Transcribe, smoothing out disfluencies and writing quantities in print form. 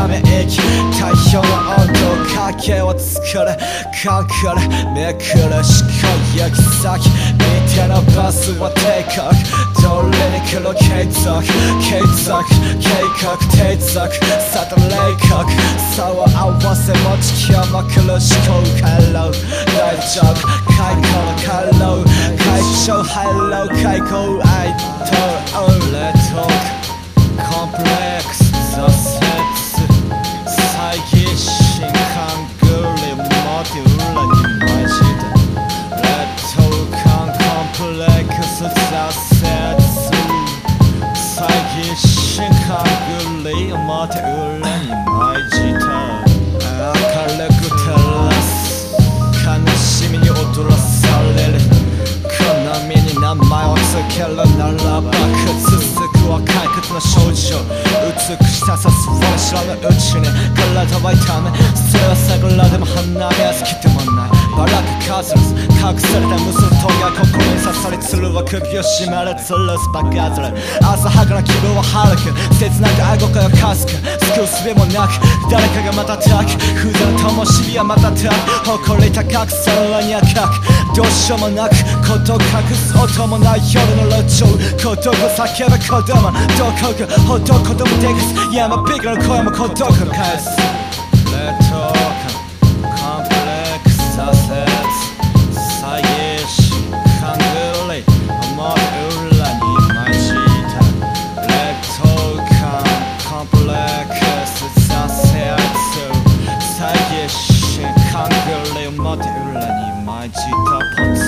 ため息太陽の温度影を作るカンクルめくる思考行き先見てのバスは帝国通りに来る継続計画定続さと冷酷差を合わせ持ち極まくる思考回路大丈夫開口の回路解消ハイロー開口愛とレトークコンプレックス挫折猜疑心勘ぐりモデュラに混じったレトークコンプレックス挫折猜疑心勘ぐりモデュラに混じった明るく照らす悲しみに踊らされるこの身に名前をつけるならば続くは解決の症状美しささすわ知らぬうちに体は痛めそれは桜でも花見は好きでもないバラク数ず隠された無数の問いが心に刺さり鶴は首を絞めるツルスバカズル浅はかな気分は晴れく切なく顎からかすく救うすべもなく誰かがまたたく風情の灯火はまたたく誇り高くさらに赤くどうしようもなくこと隠す音もない夜の路上孤独を叫ぶ子供どこかほど子供でかす山びかの声も孤独を返すレトークコンプレックス挫折猜疑心勘ぐり思い裏に混じったレトークコンプレックス挫折猜疑心勘ぐり思い裏に混じった